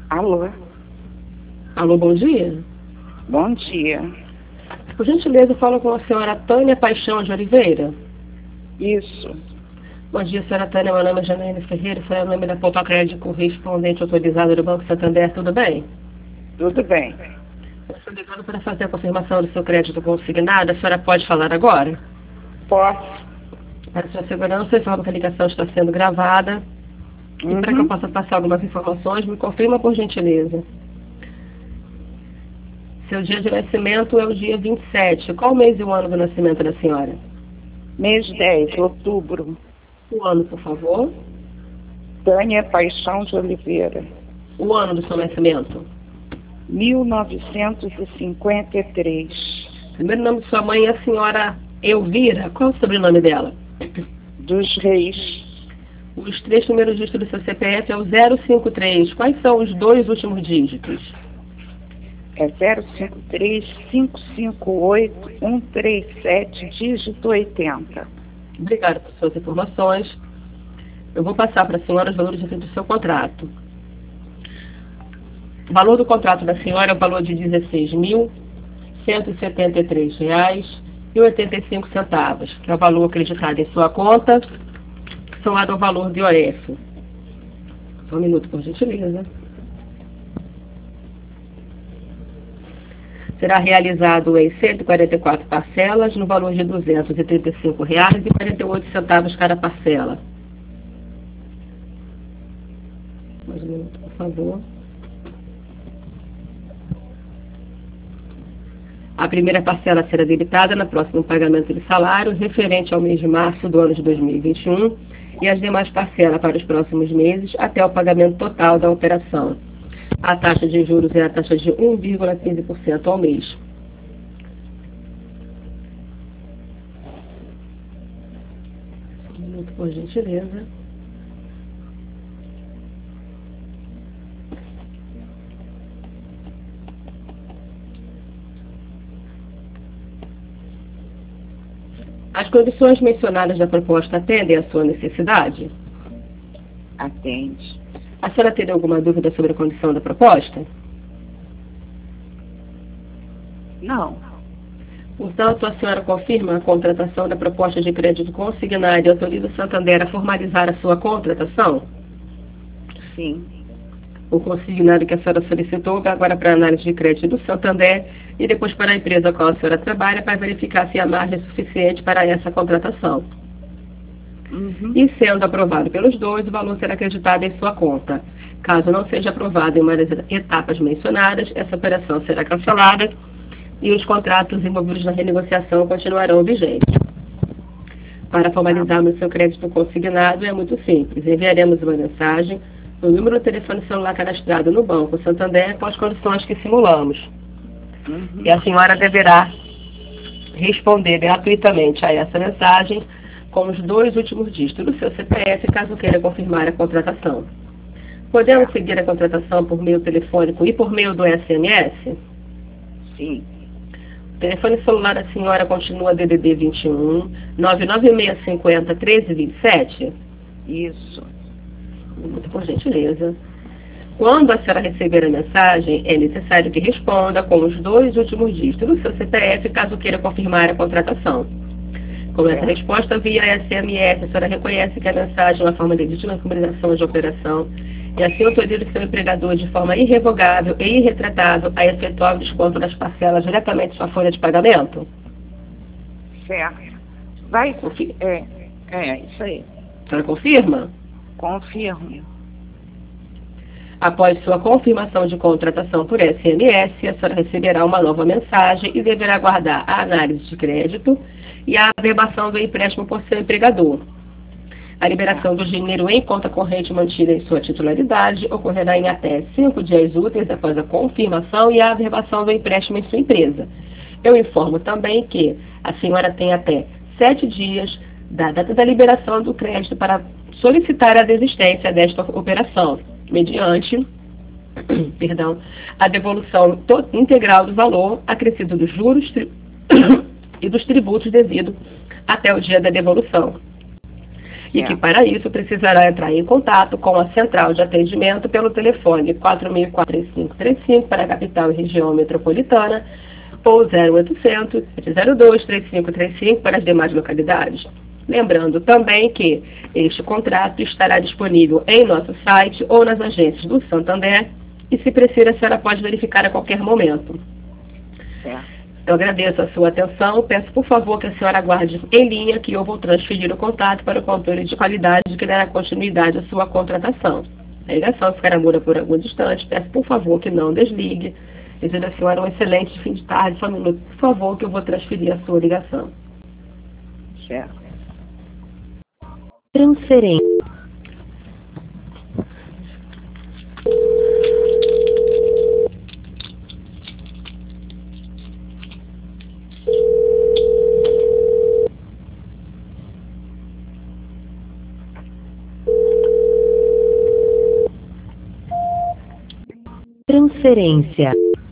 Alô? Alô, bom dia. Bom dia. Por gentileza, eu falo com a senhora Tânia Paixão de Oliveira. Isso. Bom dia, senhora Tânia. Meu nome é Janaína Ferreira. Foi o nome da Poupa Crédito correspondente autorizado do Banco Santander. Tudo bem? Tudo bem. Eu estou ligando para fazer a confirmação do seu crédito consignado. A senhora pode falar agora? Posso? Para sua segurança, informo que a ligação está sendo gravada. E para que eu possa passar algumas informações, me confirma por gentileza. Seu dia de nascimento é o dia 27. Qual mês e o ano do nascimento da senhora? Mês 10, outubro. O ano, por favor. Tânia Paixão de Oliveira. O ano do seu nascimento. 1953. Primeiro nome de sua mãe é a senhora Elvira. Qual é o sobrenome dela? Dos Reis. Os 3 primeiros dígitos do seu CPF é o 053. Quais são os 2 últimos dígitos? É 053-558-137, dígito 80. Obrigada por suas informações. Eu vou passar para a senhora os valores referidos do seu contrato. O valor do contrato da senhora é o valor de R$ 16.173,85, que é o valor acreditado em sua conta, somado ao valor de IOF. Só um minuto, por gentileza. Será realizado em 144 parcelas, no valor de R$ 235,48 cada parcela. Mais um minuto, por favor. A primeira parcela será debitada no próximo pagamento de salário, referente ao mês de março do ano de 2021, e as demais parcelas para os próximos meses, até o pagamento total da operação. A taxa de juros é a taxa de 1,15% ao mês. Um minuto, por gentileza. As condições mencionadas da proposta atendem à sua necessidade? Atende. A senhora teria alguma dúvida sobre a condição da proposta? Não. Portanto, a senhora confirma a contratação da proposta de crédito consignado e autoriza o Santander a formalizar a sua contratação? Sim. O consignado que a senhora solicitou vai agora para a análise de crédito do Santander e depois para a empresa com a senhora trabalha para verificar se a margem é suficiente para essa contratação. E sendo aprovado pelos dois, o valor será acreditado em sua conta. Caso não seja aprovado em uma das etapas mencionadas, essa operação será cancelada e os contratos envolvidos na renegociação continuarão vigentes. Para formalizarmos seu crédito consignado é muito simples. Enviaremos uma mensagem no número do telefone celular cadastrado no Banco Santander com as condições que simulamos. E a senhora deverá responder gratuitamente a essa mensagem com os 2 últimos dígitos do seu CPF, caso queira confirmar a contratação. Podemos seguir a contratação por meio telefônico e por meio do SMS? Sim. O telefone celular da senhora continua DDD 21 99650 1327? Isso. Muito por gentileza. Quando a senhora receber a mensagem, é necessário que responda com os 2 últimos dígitos do seu CPF, caso queira confirmar a contratação. Com essa resposta via SMS, a senhora reconhece que a mensagem é uma forma legítima de comunicação de operação e assim autoriza o seu empregador de forma irrevogável e irretratável a efetuar o desconto das parcelas diretamente em sua folha de pagamento? Certo. Vai. Isso aí. A senhora confirma? Confirmo. Após sua confirmação de contratação por SMS, a senhora receberá uma nova mensagem e deverá aguardar a análise de crédito e a averbação do empréstimo por seu empregador. A liberação do dinheiro em conta corrente mantida em sua titularidade ocorrerá em até 5 dias úteis após a confirmação e a averbação do empréstimo em sua empresa. Eu informo também que a senhora tem até 7 dias da data da liberação do crédito para solicitar a desistência desta operação, mediante a devolução integral do valor acrescido dos juros e dos tributos devido até o dia da devolução. e que para isso precisará entrar em contato com a central de atendimento pelo telefone 464535 para a capital e região metropolitana ou 0800 702 3535 para as demais localidades. Lembrando também que este contrato estará disponível em nosso site ou nas agências do Santander e, se precisa, a senhora pode verificar a qualquer momento. Eu agradeço a sua atenção. Peço, por favor, que a senhora aguarde em linha que eu vou transferir o contato para o controle de qualidade que dará continuidade à sua contratação. A ligação ficará muda por algum instante. Peço, por favor, que não desligue. Desejo à senhora um excelente fim de tarde. Só um minuto, por favor, que eu vou transferir a sua ligação. Certo. Transferência. Transferência.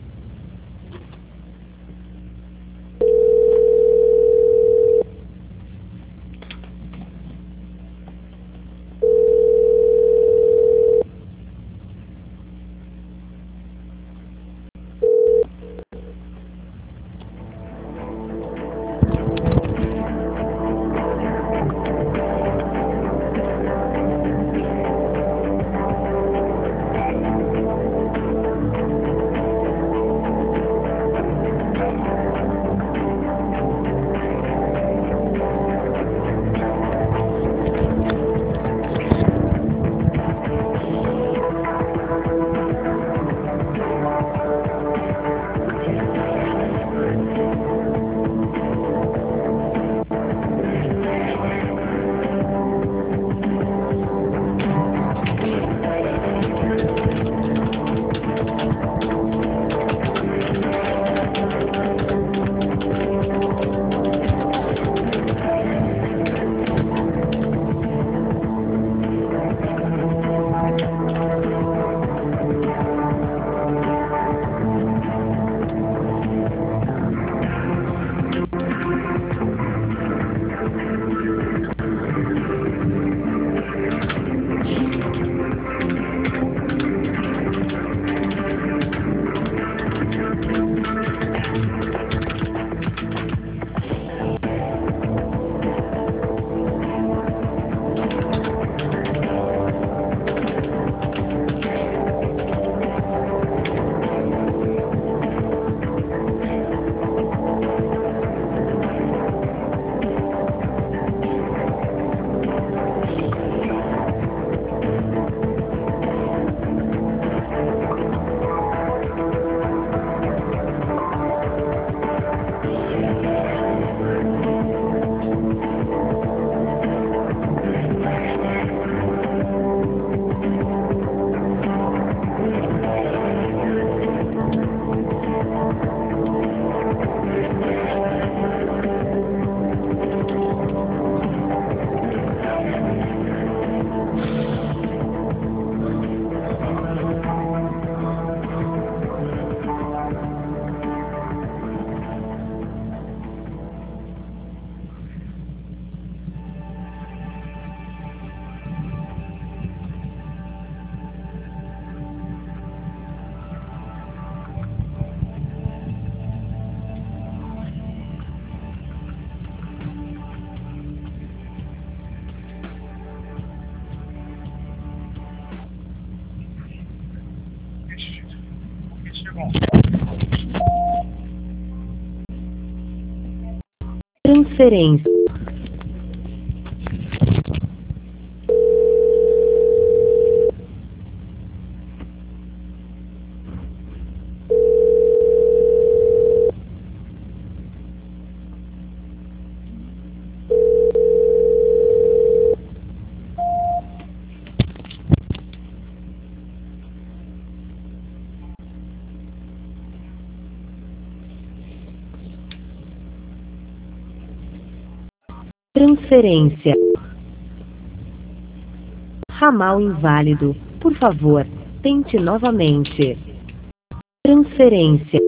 Transferência. Transferência. Ramal inválido. Por favor, tente novamente. Transferência.